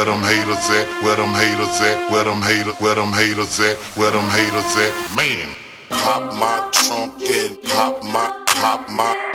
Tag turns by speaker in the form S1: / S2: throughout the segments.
S1: Where them haters at? Where them haters at? Where them haters at? Where them haters at? Man. Pop my trunk and pop my trunk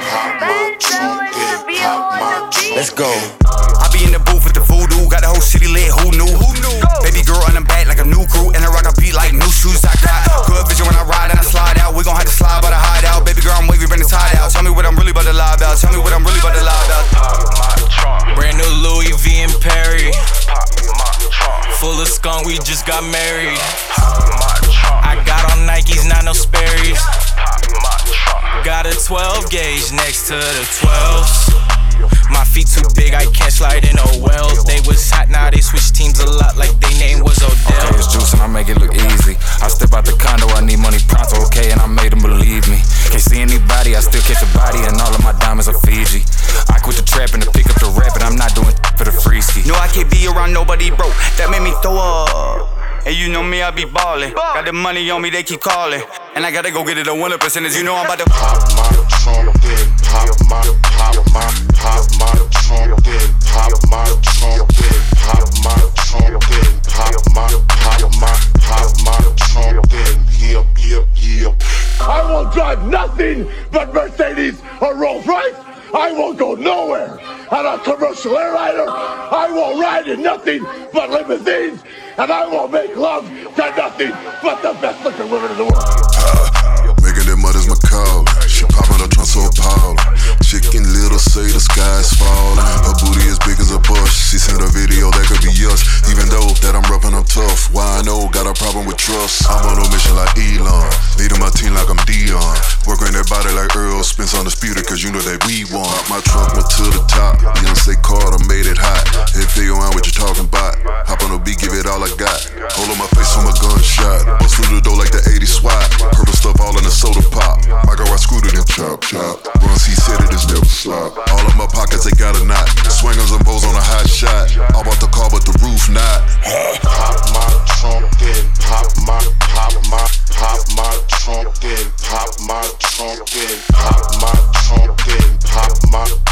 S1: and pop my trunk.
S2: Let's go. I be in the booth with the voodoo, got the whole city lit, who knew? Baby girl on the back like a new crew, and I rock a beat like new shoes. I got good vision when I ride and I slide out. We gon' have to slide by the hideout. Baby girl, I'm wavy, bring the tide out. Tell me what I'm really about to lie about. Tell me what I'm really about to lie about.
S3: Brand new Louis V and Perry. Full of skunk, we just got married. I got on Nikes, not no Sperry's. Got a 12 gauge next to the 12s. My feet too big, I can't slide in no wells. They was hot, now they switch teams a lot like they name was Odell.
S2: Okay, it's juice and I make it look easy. I step out the condo, I need money pronto, okay, and I made them believe me. Can't see anybody, I still catch a body, and all of my diamonds are Fiji. I quit the trapping to pick up the rap, and I'm not doing for the free ski. No, I can't be around nobody broke, that made me throw up. And you know me, I be ballin'. Got the money on me, they keep calling. And I gotta go get it a 100%, you know I'm about to
S1: pop my trunk and pop my trunk and pop my trunk and pop my trunk and pop my trunk and yep.
S4: I will drive nothing but Mercedes or Rolls Royce. I won't go nowhere on a commercial airliner. I won't ride in nothing but limousines. And I won't make love to nothing but the best looking women in the world.
S5: Making that mud is my call. She popping her trunk so appalled. Chicken little say the sky's falling. Her booty as big as a bush. She sent a video that could be us. Even though that I'm rough and I'm tough. Why I know got a problem with trust. I'm on a mission like Elon. Leading my team like I'm Dion. Working that body like Earl Spence undisputed, cause you know that we won. My truck went to the top. Beyonce Carter made it hot. If they around what you talking about. Hop on the beat, give it all I got. Hold on my face from a gunshot. Bust through the door like the 80s SWAT. Purple stuff all in the soda pop. My girl, I screwed it and chop. Run C said it is never slop. All in my pockets, they got a knot. Swingers and bows on a hot shot. All about the car, but the roof not.
S1: Pop my trunk and pop my trunk and pop my trunk and pop my trunk and pop my